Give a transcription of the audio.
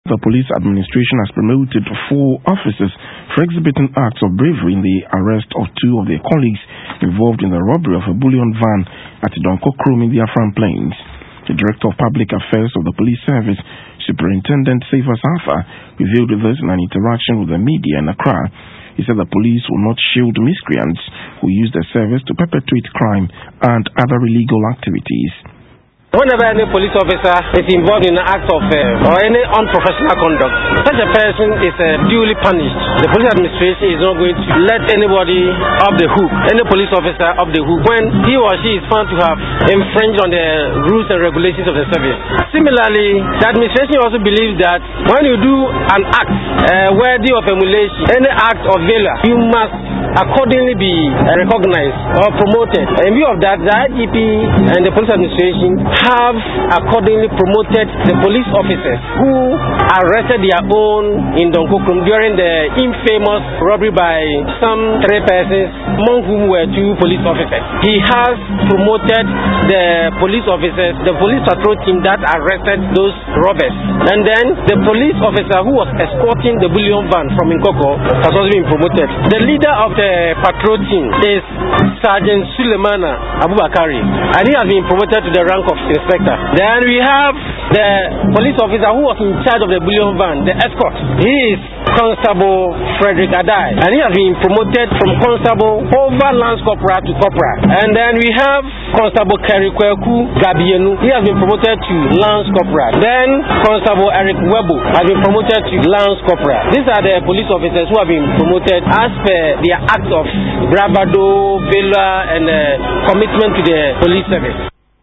the police administration has promoted 4 officers for exhibiting acts of bravery in the arrest of 2 of their colleagues involved in the robbery of a bullion van at Donkokrom in the Afram Plains. The Director of Public Affairs of the Police Service, Superintendent Safas Alpha, revealed this in an interaction with the media in Accra. He said the police will not shield miscreants who use their service to perpetrate crime and other illegal activities. Whenever any police officer is involved in an act of or any unprofessional conduct, such a person is duly punished. The police administration is not going to let anybody off the hook, any police officer off the hook, when he or she is found to have infringed on the rules and regulations of the service. Similarly, the administration also believes that when you do an act worthy of emulation, any act of valor, you must accordingly be recognized or promoted. In view of that, the IGP and the police administration have accordingly promoted the police officers who arrested their own in Donkokrom during the infamous robbery by some 3 persons, among whom were 2 police officers. He has promoted the police officers, the police patrol team that arrested those robbers, and then the police officer who was escorting the bullion van from Nkoko has also been promoted. The leader of the patrol team is Sergeant Sulemana Abubakari, and he has been promoted to the rank of inspector. Then we have the police officer who was in charge of the bullion van, the escort. He is Constable Frederick Adai, and he has been promoted from constable over Lance Corporal to corporal. And then we have Constable Kerikweku Gabienu. He has been promoted to Lance Corporal. Then Constable Eric Webo has been promoted to Lance Corporal. These are the police officers who have been promoted as per their act of bravado, valor, and commitment to the police service.